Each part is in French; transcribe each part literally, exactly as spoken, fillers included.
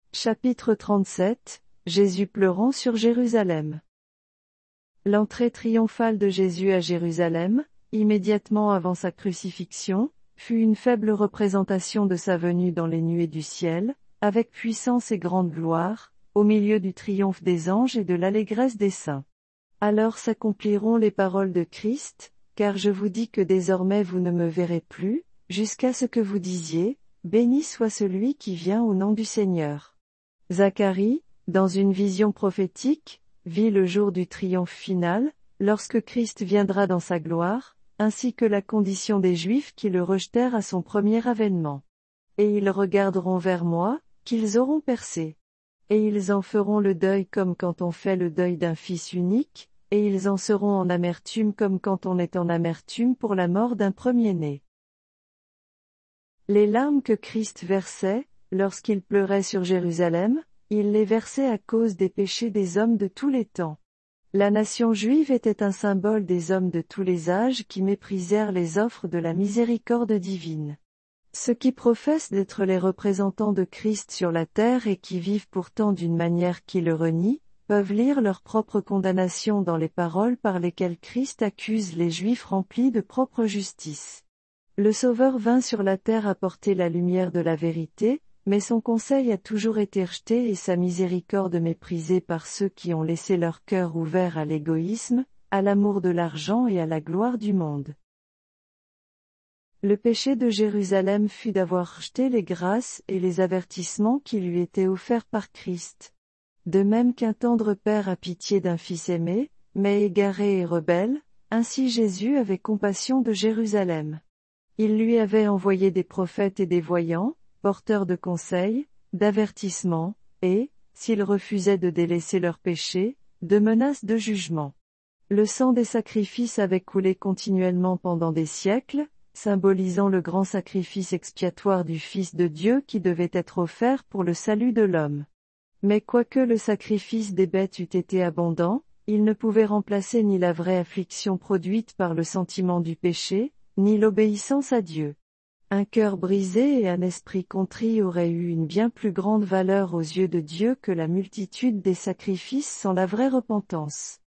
Chapitre trente-sept, Jésus pleurant sur Jérusalem. L'entrée triomphale de Jésus à Jérusalem, immédiatement avant sa crucifixion, fut une faible représentation de sa venue dans les nuées du ciel, avec puissance et grande gloire, au milieu du triomphe des anges et de l'allégresse des saints. Alors s'accompliront les paroles de Christ, car je vous dis que désormais vous ne me verrez plus, jusqu'à ce que vous disiez, béni soit celui qui vient au nom du Seigneur. Zacharie, dans une vision prophétique, vit le jour du triomphe final, lorsque Christ viendra dans sa gloire, ainsi que la condition des Juifs qui le rejetèrent à son premier avènement. Et ils regarderont vers moi, qu'ils auront percé. Et ils en feront le deuil comme quand on fait le deuil d'un fils unique, et ils en seront en amertume comme quand on est en amertume pour la mort d'un premier-né. Les larmes que Christ versait, lorsqu'il pleurait sur Jérusalem, il les versait à cause des péchés des hommes de tous les temps. La nation juive était un symbole des hommes de tous les âges qui méprisèrent les offres de la miséricorde divine. Ceux qui professent d'être les représentants de Christ sur la terre et qui vivent pourtant d'une manière qui le renie, peuvent lire leur propre condamnation dans les paroles par lesquelles Christ accuse les Juifs remplis de propre justice. Le Sauveur vint sur la terre apporter la lumière de la vérité, mais son conseil a toujours été rejeté et sa miséricorde méprisée par ceux qui ont laissé leur cœur ouvert à l'égoïsme, à l'amour de l'argent et à la gloire du monde. Le péché de Jérusalem fut d'avoir rejeté les grâces et les avertissements qui lui étaient offerts par Christ. De même qu'un tendre père a pitié d'un fils aimé, mais égaré et rebelle, ainsi Jésus avait compassion de Jérusalem. Il lui avait envoyé des prophètes et des voyants, porteurs de conseils, d'avertissements, et, s'ils refusaient de délaisser leurs péchés, de menaces de jugement. Le sang des sacrifices avait coulé continuellement pendant des siècles, symbolisant le grand sacrifice expiatoire du Fils de Dieu qui devait être offert pour le salut de l'homme. Mais quoique le sacrifice des bêtes eût été abondant, il ne pouvait remplacer ni la vraie affliction produite par le sentiment du péché, ni l'obéissance à Dieu. Un cœur brisé et un esprit contrit auraient eu une bien plus grande valeur aux yeux de Dieu que la multitude des sacrifices sans la vraie repentance.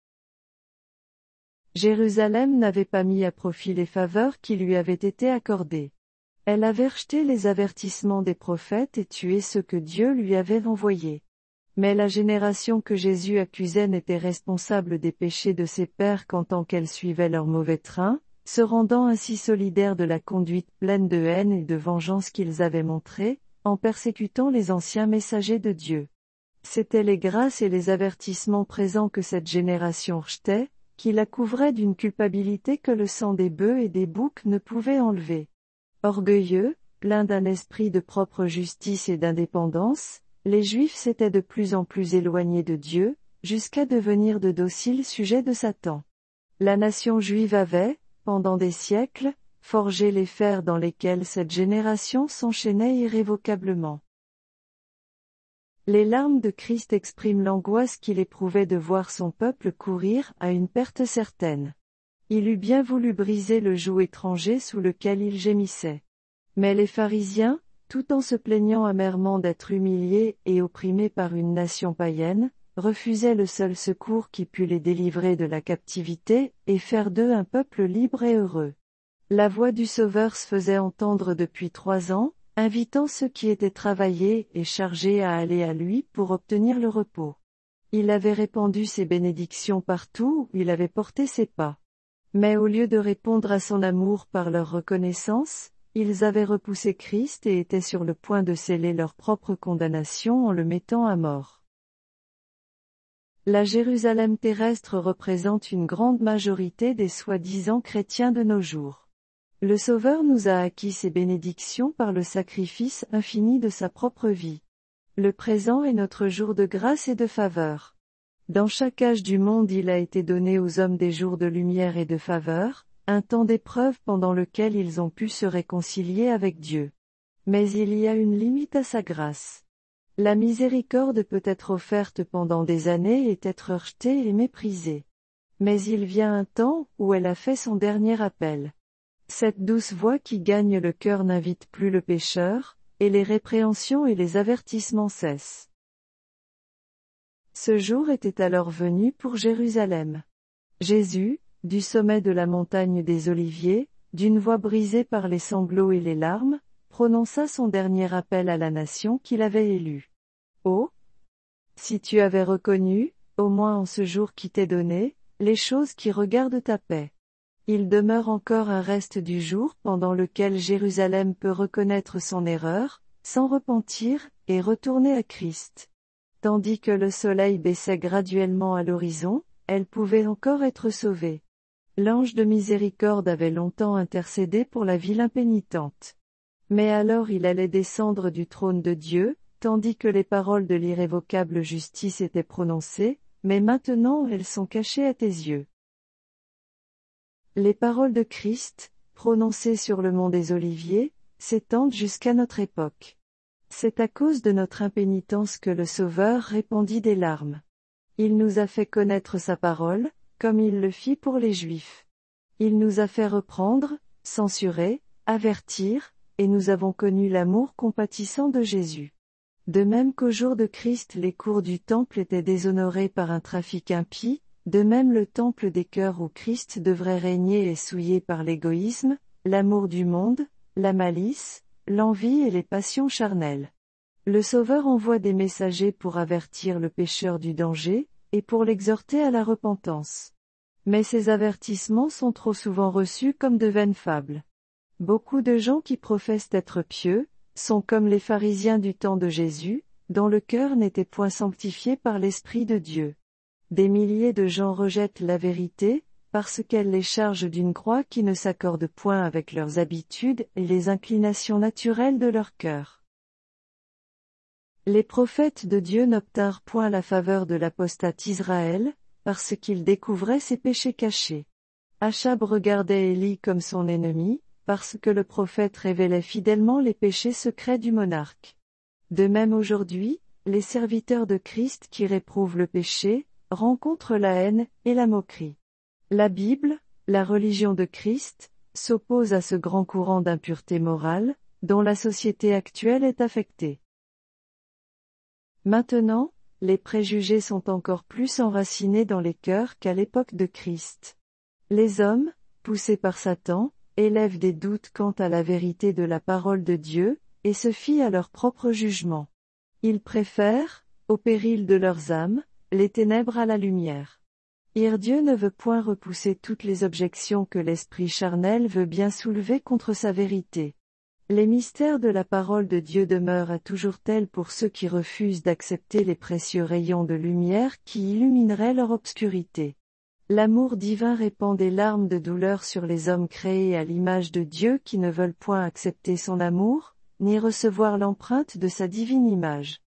Jérusalem n'avait pas mis à profit les faveurs qui lui avaient été accordées. Elle avait rejeté les avertissements des prophètes et tué ceux que Dieu lui avait envoyés. Mais la génération que Jésus accusait n'était responsable des péchés de ses pères qu'en tant qu'elle suivait leur mauvais train, se rendant ainsi solidaire de la conduite pleine de haine et de vengeance qu'ils avaient montrée, en persécutant les anciens messagers de Dieu. C'étaient les grâces et les avertissements présents que cette génération rejetait, qui la couvraient d'une culpabilité que le sang des bœufs et des boucs ne pouvait enlever. Orgueilleux, pleins d'un esprit de propre justice et d'indépendance, les Juifs s'étaient de plus en plus éloignés de Dieu, jusqu'à devenir de dociles sujets de Satan. La nation juive avait, pendant des siècles, forgé les fers dans lesquels cette génération s'enchaînait irrévocablement. Les larmes de Christ expriment l'angoisse qu'il éprouvait de voir son peuple courir à une perte certaine. Il eût bien voulu briser le joug étranger sous lequel il gémissait. Mais les pharisiens, tout en se plaignant amèrement d'être humiliés et opprimés par une nation païenne, refusaient le seul secours qui pût les délivrer de la captivité et faire d'eux un peuple libre et heureux. La voix du Sauveur se faisait entendre depuis trois ans, invitant ceux qui étaient travaillés et chargés à aller à lui pour obtenir le repos. Il avait répandu ses bénédictions partout où il avait porté ses pas. Mais au lieu de répondre à son amour par leur reconnaissance, ils avaient repoussé Christ et étaient sur le point de sceller leur propre condamnation en le mettant à mort. La Jérusalem terrestre représente une grande majorité des soi-disant chrétiens de nos jours. Le Sauveur nous a acquis ses bénédictions par le sacrifice infini de sa propre vie. Le présent est notre jour de grâce et de faveur. Dans chaque âge du monde il a été donné aux hommes des jours de lumière et de faveur, un temps d'épreuve pendant lequel ils ont pu se réconcilier avec Dieu. Mais il y a une limite à sa grâce. La miséricorde peut être offerte pendant des années et être rejetée et méprisée. Mais il vient un temps où elle a fait son dernier appel. Cette douce voix qui gagne le cœur n'invite plus le pécheur, et les répréhensions et les avertissements cessent. Ce jour était alors venu pour Jérusalem. Jésus, du sommet de la montagne des Oliviers, d'une voix brisée par les sanglots et les larmes, prononça son dernier appel à la nation qu'il avait élue. Oh! Si tu avais reconnu, au moins en ce jour qui t'est donné, les choses qui regardent ta paix. Il demeure encore un reste du jour pendant lequel Jérusalem peut reconnaître son erreur, s'en repentir, et retourner à Christ. Tandis que le soleil baissait graduellement à l'horizon, elle pouvait encore être sauvée. L'ange de miséricorde avait longtemps intercédé pour la ville impénitente. Mais alors il allait descendre du trône de Dieu, tandis que les paroles de l'irrévocable justice étaient prononcées, mais maintenant elles sont cachées à tes yeux. Les paroles de Christ, prononcées sur le mont des Oliviers, s'étendent jusqu'à notre époque. C'est à cause de notre impénitence que le Sauveur répandit des larmes. Il nous a fait connaître sa parole, comme il le fit pour les Juifs. Il nous a fait reprendre, censurer, avertir, et nous avons connu l'amour compatissant de Jésus. De même qu'au jour de Christ les cours du temple étaient déshonorés par un trafic impie, de même le temple des cœurs où Christ devrait régner est souillé par l'égoïsme, l'amour du monde, la malice, l'envie et les passions charnelles. Le Sauveur envoie des messagers pour avertir le pécheur du danger, et pour l'exhorter à la repentance. Mais ces avertissements sont trop souvent reçus comme de vaines fables. Beaucoup de gens qui professent être pieux, sont comme les pharisiens du temps de Jésus, dont le cœur n'était point sanctifié par l'Esprit de Dieu. Des milliers de gens rejettent la vérité, parce qu'elle les charge d'une croix qui ne s'accorde point avec leurs habitudes et les inclinations naturelles de leur cœur. Les prophètes de Dieu n'obtinrent point la faveur de l'apostate Israël, parce qu'ils découvraient ses péchés cachés. Achab regardait Élie comme son ennemi, parce que le prophète révélait fidèlement les péchés secrets du monarque. De même aujourd'hui, les serviteurs de Christ qui réprouvent le péché, rencontrent la haine et la moquerie. La Bible, la religion de Christ, s'oppose à ce grand courant d'impureté morale, dont la société actuelle est affectée. Maintenant, les préjugés sont encore plus enracinés dans les cœurs qu'à l'époque de Christ. Les hommes, poussés par Satan, élèvent des doutes quant à la vérité de la parole de Dieu, et se fient à leur propre jugement. Ils préfèrent, au péril de leurs âmes, les ténèbres à la lumière. Ir Dieu ne veut point repousser toutes les objections que l'esprit charnel veut bien soulever contre sa vérité. Les mystères de la parole de Dieu demeurent à toujours tels pour ceux qui refusent d'accepter les précieux rayons de lumière qui illumineraient leur obscurité. L'amour divin répand des larmes de douleur sur les hommes créés à l'image de Dieu qui ne veulent point accepter son amour, ni recevoir l'empreinte de sa divine image.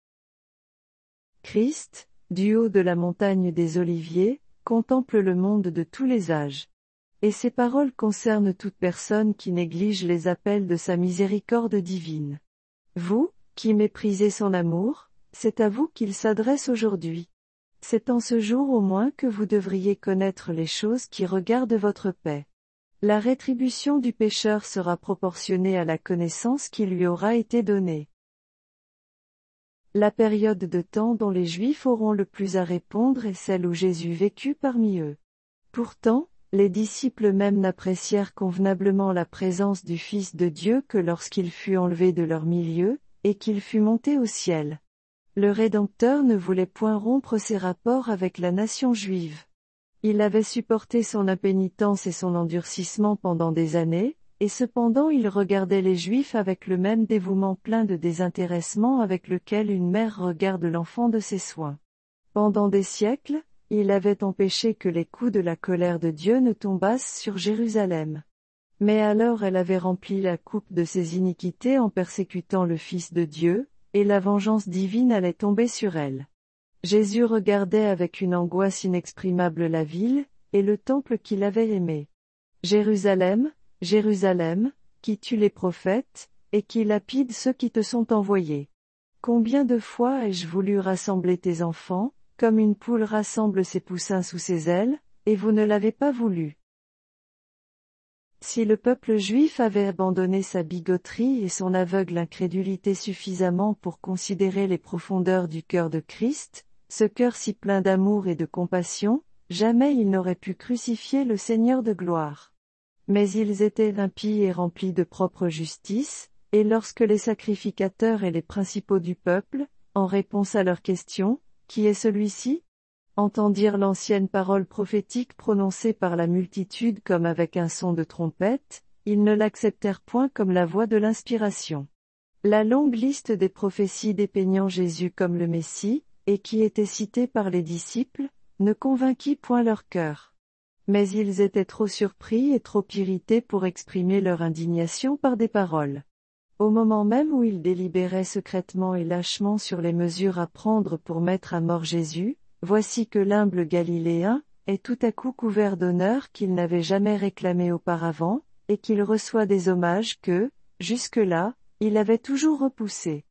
Christ, du haut de la montagne des Oliviers, contemple le monde de tous les âges. Et ces paroles concernent toute personne qui néglige les appels de sa miséricorde divine. Vous, qui méprisez son amour, c'est à vous qu'il s'adresse aujourd'hui. C'est en ce jour au moins que vous devriez connaître les choses qui regardent votre paix. La rétribution du pécheur sera proportionnée à la connaissance qui lui aura été donnée. La période de temps dont les Juifs auront le plus à répondre est celle où Jésus vécut parmi eux. Pourtant, les disciples même n'apprécièrent convenablement la présence du Fils de Dieu que lorsqu'il fut enlevé de leur milieu, et qu'il fut monté au ciel. Le Rédempteur ne voulait point rompre ses rapports avec la nation juive. Il avait supporté son impénitence et son endurcissement pendant des années, et cependant il regardait les Juifs avec le même dévouement plein de désintéressement avec lequel une mère regarde l'enfant de ses soins. Pendant des siècles, il avait empêché que les coups de la colère de Dieu ne tombassent sur Jérusalem. Mais alors elle avait rempli la coupe de ses iniquités en persécutant le Fils de Dieu, et la vengeance divine allait tomber sur elle. Jésus regardait avec une angoisse inexprimable la ville, et le temple qu'il avait aimé. Jérusalem, Jérusalem, qui tue les prophètes, et qui lapide ceux qui te sont envoyés. Combien de fois ai-je voulu rassembler tes enfants, comme une poule rassemble ses poussins sous ses ailes, et vous ne l'avez pas voulu. Si le peuple juif avait abandonné sa bigoterie et son aveugle incrédulité suffisamment pour considérer les profondeurs du cœur de Christ, ce cœur si plein d'amour et de compassion, jamais ils n'auraient pu crucifier le Seigneur de gloire. Mais ils étaient impies et remplis de propre justice, et lorsque les sacrificateurs et les principaux du peuple, en réponse à leur question, « Qui est celui-ci » entendirent l'ancienne parole prophétique prononcée par la multitude comme avec un son de trompette, ils ne l'acceptèrent point comme la voix de l'inspiration. La longue liste des prophéties dépeignant Jésus comme le Messie, et qui était citée par les disciples, ne convainquit point leur cœur. Mais ils étaient trop surpris et trop irrités pour exprimer leur indignation par des paroles. Au moment même où ils délibéraient secrètement et lâchement sur les mesures à prendre pour mettre à mort Jésus, voici que l'humble Galiléen est tout à coup couvert d'honneurs qu'il n'avait jamais réclamés auparavant, et qu'il reçoit des hommages que, jusque-là, il avait toujours repoussés.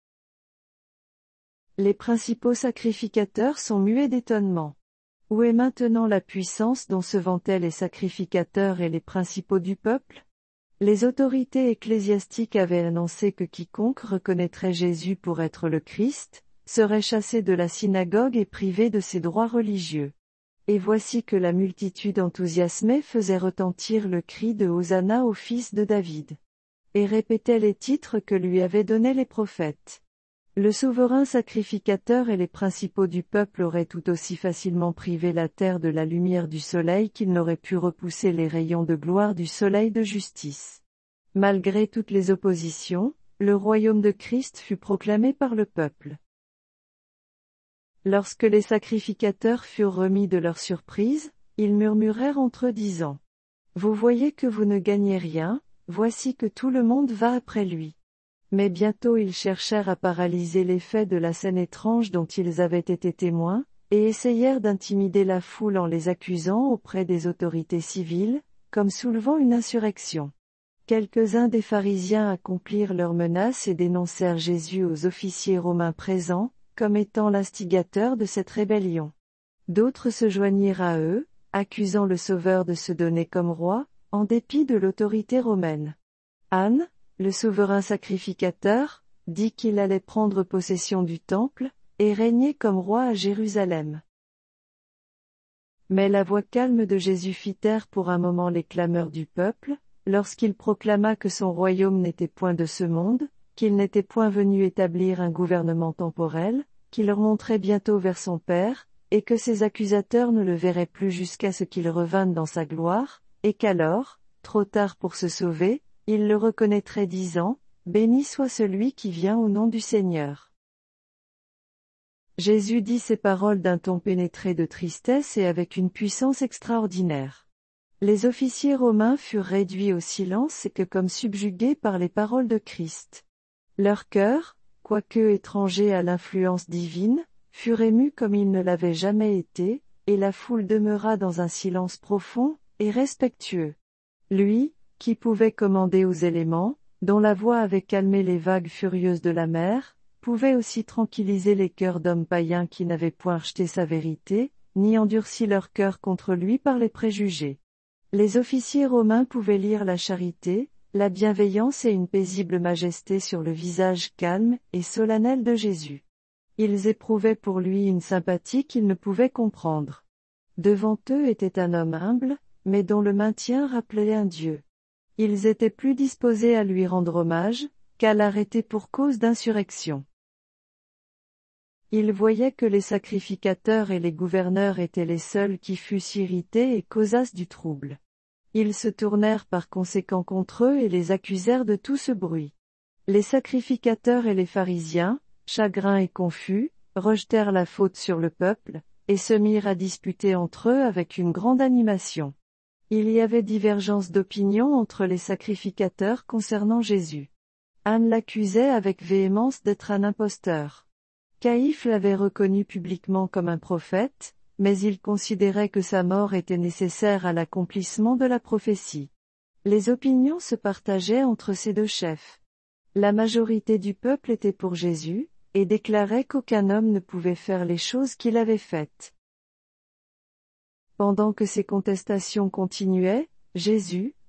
Les principaux sacrificateurs sont muets d'étonnement. Où est maintenant la puissance dont se vantaient les sacrificateurs et les principaux du peuple ? Les autorités ecclésiastiques avaient annoncé que quiconque reconnaîtrait Jésus pour être le Christ, serait chassé de la synagogue et privé de ses droits religieux. Et voici que la multitude enthousiasmée faisait retentir le cri de Hosanna au fils de David. Et répétait les titres que lui avaient donnés les prophètes. Le souverain sacrificateur et les principaux du peuple auraient tout aussi facilement privé la terre de la lumière du soleil qu'ils n'auraient pu repousser les rayons de gloire du soleil de justice. Malgré toutes les oppositions, le royaume de Christ fut proclamé par le peuple. Lorsque les sacrificateurs furent remis de leur surprise, ils murmurèrent entre eux disant : « Vous voyez que vous ne gagnez rien, voici que tout le monde va après lui. » Mais bientôt ils cherchèrent à paralyser l'effet de la scène étrange dont ils avaient été témoins, et essayèrent d'intimider la foule en les accusant auprès des autorités civiles, comme soulevant une insurrection. Quelques-uns des pharisiens accomplirent leurs menaces et dénoncèrent Jésus aux officiers romains présents, comme étant l'instigateur de cette rébellion. D'autres se joignirent à eux, accusant le Sauveur de se donner comme roi, en dépit de l'autorité romaine. Anne, le souverain sacrificateur, dit qu'il allait prendre possession du temple, et régner comme roi à Jérusalem. Mais la voix calme de Jésus fit taire pour un moment les clameurs du peuple, lorsqu'il proclama que son royaume n'était point de ce monde, qu'il n'était point venu établir un gouvernement temporel, qu'il remonterait bientôt vers son Père, et que ses accusateurs ne le verraient plus jusqu'à ce qu'il revînt dans sa gloire, et qu'alors, trop tard pour se sauver, il le reconnaîtrait disant : « Béni soit celui qui vient au nom du Seigneur. » Jésus dit ces paroles d'un ton pénétré de tristesse et avec une puissance extraordinaire. Les officiers romains furent réduits au silence et que comme subjugués par les paroles de Christ. Leur cœur, quoique étranger à l'influence divine, furent émus comme ils ne l'avaient jamais été, et la foule demeura dans un silence profond et respectueux. Lui, qui pouvait commander aux éléments, dont la voix avait calmé les vagues furieuses de la mer, pouvait aussi tranquilliser les cœurs d'hommes païens qui n'avaient point rejeté sa vérité, ni endurci leur cœur contre lui par les préjugés. Les officiers romains pouvaient lire la charité, la bienveillance et une paisible majesté sur le visage calme et solennel de Jésus. Ils éprouvaient pour lui une sympathie qu'ils ne pouvaient comprendre. Devant eux était un homme humble, mais dont le maintien rappelait un Dieu. Ils étaient plus disposés à lui rendre hommage, qu'à l'arrêter pour cause d'insurrection. Ils voyaient que les sacrificateurs et les gouverneurs étaient les seuls qui fussent irrités et causassent du trouble. Ils se tournèrent par conséquent contre eux et les accusèrent de tout ce bruit. Les sacrificateurs et les pharisiens, chagrins et confus, rejetèrent la faute sur le peuple, et se mirent à disputer entre eux avec une grande animation. Il y avait divergence d'opinion entre les sacrificateurs concernant Jésus. Anne l'accusait avec véhémence d'être un imposteur. Caïphe l'avait reconnu publiquement comme un prophète, mais il considérait que sa mort était nécessaire à l'accomplissement de la prophétie. Les opinions se partageaient entre ces deux chefs. La majorité du peuple était pour Jésus, et déclarait qu'aucun homme ne pouvait faire les choses qu'il avait faites. Pendant que ces contestations continuaient, Jésus,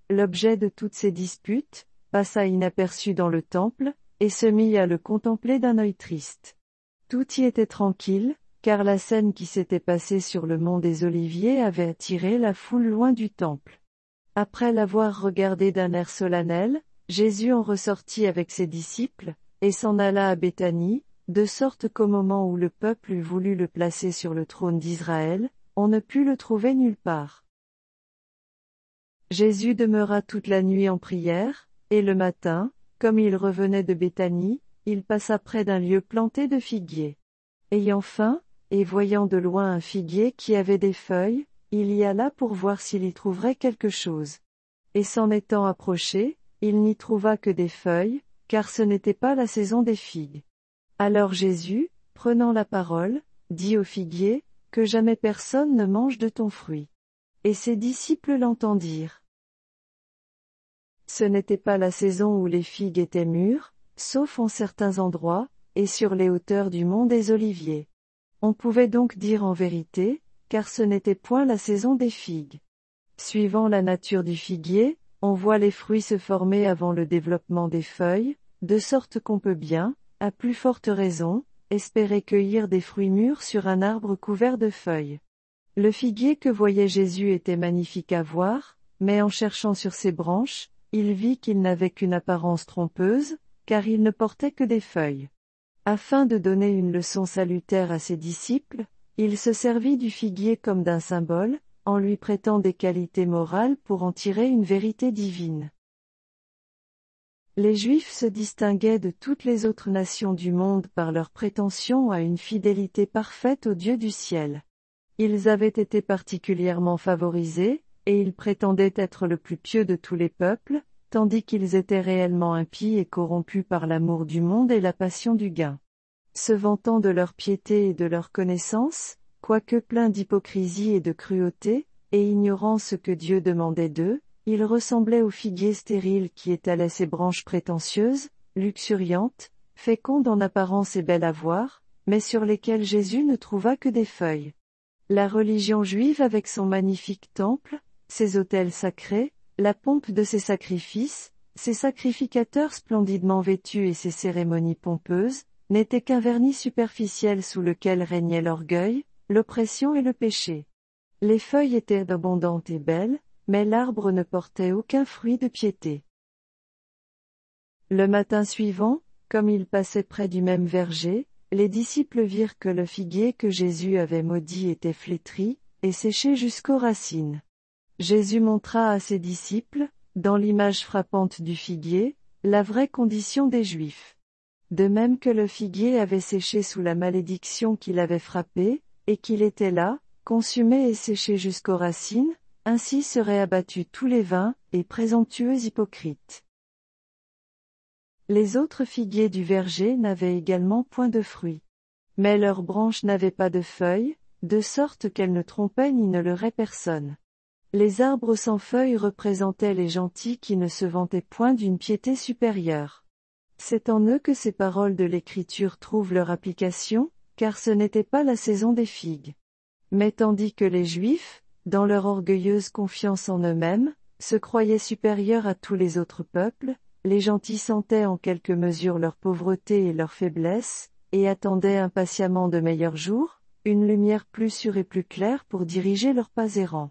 l'objet de toutes ces disputes, passa inaperçu dans le temple, et se mit à le contempler d'un œil triste. Tout y était tranquille, car la scène qui s'était passée sur le mont des Oliviers avait attiré la foule loin du temple. Après l'avoir regardé d'un air solennel, Jésus en ressortit avec ses disciples, et s'en alla à Béthanie, de sorte qu'au moment où le peuple eut voulu le placer sur le trône d'Israël, on ne put le trouver nulle part. Jésus demeura toute la nuit en prière, et le matin, comme il revenait de Béthanie, il passa près d'un lieu planté de figuiers. Ayant faim, et voyant de loin un figuier qui avait des feuilles, il y alla pour voir s'il y trouverait quelque chose. Et s'en étant approché, il n'y trouva que des feuilles, car ce n'était pas la saison des figues. Alors Jésus, prenant la parole, dit au figuier, que jamais personne ne mange de ton fruit. Et ses disciples l'entendirent. Ce n'était pas la saison où les figues étaient mûres, sauf en certains endroits, et sur les hauteurs du mont des Oliviers. On pouvait donc dire en vérité, car ce n'était point la saison des figues. Suivant la nature du figuier, on voit les fruits se former avant le développement des feuilles, de sorte qu'on peut bien, à plus forte raison, espérer cueillir des fruits mûrs sur un arbre couvert de feuilles. Le figuier que voyait Jésus était magnifique à voir, mais en cherchant sur ses branches, il vit qu'il n'avait qu'une apparence trompeuse, car il ne portait que des feuilles. Afin de donner une leçon salutaire à ses disciples, il se servit du figuier comme d'un symbole, en lui prêtant des qualités morales pour en tirer une vérité divine. Les Juifs se distinguaient de toutes les autres nations du monde par leur prétention à une fidélité parfaite au Dieu du ciel. Ils avaient été particulièrement favorisés, et ils prétendaient être le plus pieux de tous les peuples, tandis qu'ils étaient réellement impies et corrompus par l'amour du monde et la passion du gain. Se vantant de leur piété et de leur connaissance, quoique pleins d'hypocrisie et de cruauté, et ignorant ce que Dieu demandait d'eux, ils ressemblaient aux figuiers stériles qui étalaient ses branches prétentieuses, luxuriantes, fécondes en apparence et belles à voir, mais sur lesquelles Jésus ne trouva que des feuilles. La religion juive avec son magnifique temple, ses autels sacrés, la pompe de ses sacrifices, ses sacrificateurs splendidement vêtus et ses cérémonies pompeuses, n'était qu'un vernis superficiel sous lequel régnait l'orgueil, l'oppression et le péché. Les feuilles étaient abondantes et belles, mais l'arbre ne portait aucun fruit de piété. Le matin suivant, comme ils passaient près du même verger, les disciples virent que le figuier que Jésus avait maudit était flétri, et séché jusqu'aux racines. Jésus montra à ses disciples, dans l'image frappante du figuier, la vraie condition des Juifs. De même que le figuier avait séché sous la malédiction qui l'avait frappé, et qu'il était là, consumé et séché jusqu'aux racines, ainsi seraient abattus tous les vains et présomptueux hypocrites. Les autres figuiers du verger n'avaient également point de fruits. Mais leurs branches n'avaient pas de feuilles, de sorte qu'elles ne trompaient ni ne leurraient personne. Les arbres sans feuilles représentaient les gentils qui ne se vantaient point d'une piété supérieure. C'est en eux que ces paroles de l'Écriture trouvent leur application, car ce n'était pas la saison des figues. Mais tandis que les Juifs, dans leur orgueilleuse confiance en eux-mêmes, se croyaient supérieurs à tous les autres peuples, les gentils sentaient en quelque mesure leur pauvreté et leur faiblesse, et attendaient impatiemment de meilleurs jours, une lumière plus sûre et plus claire pour diriger leurs pas errants.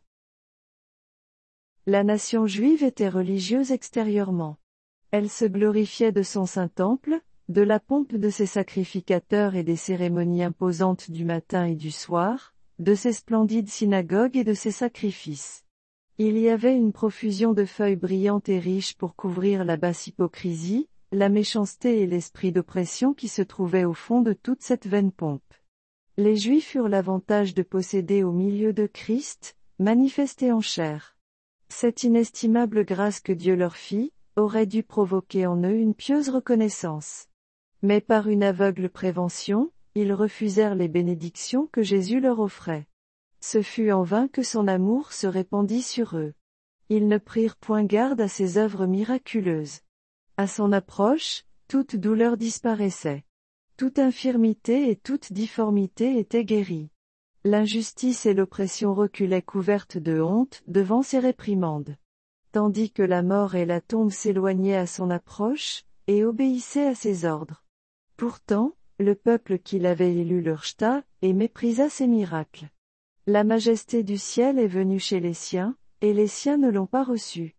La nation juive était religieuse extérieurement. Elle se glorifiait de son saint temple, de la pompe de ses sacrificateurs et des cérémonies imposantes du matin et du soir, de ses splendides synagogues et de ses sacrifices. Il y avait une profusion de feuilles brillantes et riches pour couvrir la basse hypocrisie, la méchanceté et l'esprit d'oppression qui se trouvaient au fond de toute cette vaine pompe. Les Juifs eurent l'avantage de posséder au milieu de Christ, manifesté en chair. Cette inestimable grâce que Dieu leur fit, aurait dû provoquer en eux une pieuse reconnaissance. Mais par une aveugle prévention, ils refusèrent les bénédictions que Jésus leur offrait. Ce fut en vain que son amour se répandit sur eux. Ils ne prirent point garde à ses œuvres miraculeuses. À son approche, toute douleur disparaissait. Toute infirmité et toute difformité étaient guéries. L'injustice et l'oppression reculaient couvertes de honte devant ses réprimandes. tandis que la mort et la tombe s'éloignaient à son approche, et obéissaient à ses ordres. Pourtant, le peuple qu'il avait élu le rejeta, et méprisa ses miracles. La majesté du ciel est venue chez les siens, et les siens ne l'ont pas reçue.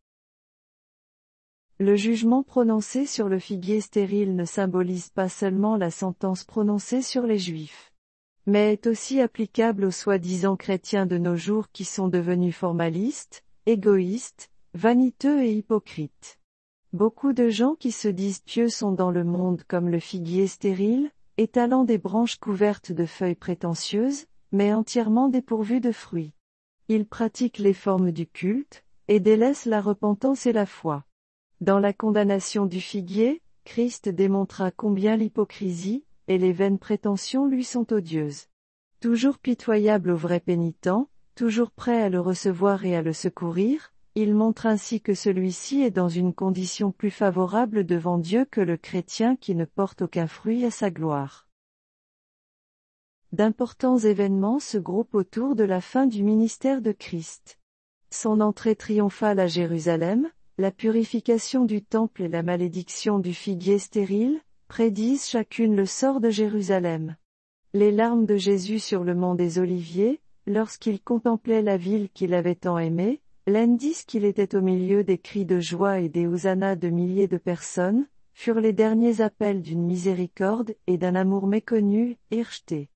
Le jugement prononcé sur le figuier stérile ne symbolise pas seulement la sentence prononcée sur les Juifs, mais est aussi applicable aux soi-disant chrétiens de nos jours qui sont devenus formalistes, égoïstes, vaniteux et hypocrites. Beaucoup de gens qui se disent pieux sont dans le monde comme le figuier stérile, étalant des branches couvertes de feuilles prétentieuses, mais entièrement dépourvues de fruits. Ils pratiquent les formes du culte, et délaissent la repentance et la foi. Dans la condamnation du figuier, Christ démontra combien l'hypocrisie et les vaines prétentions lui sont odieuses. Toujours pitoyable au vrai pénitent, toujours prêt à le recevoir et à le secourir, il montre ainsi que celui-ci est dans une condition plus favorable devant Dieu que le chrétien qui ne porte aucun fruit à sa gloire. D'importants événements se groupent autour de la fin du ministère de Christ. Son entrée triomphale à Jérusalem, la purification du temple et la malédiction du figuier stérile, prédisent chacune le sort de Jérusalem. Les larmes de Jésus sur le mont des Oliviers, lorsqu'il contemplait la ville qu'il avait tant aimée, l'indice qu'il était au milieu des cris de joie et des hosannas de milliers de personnes, furent les derniers appels d'une miséricorde et d'un amour méconnu et rejeté.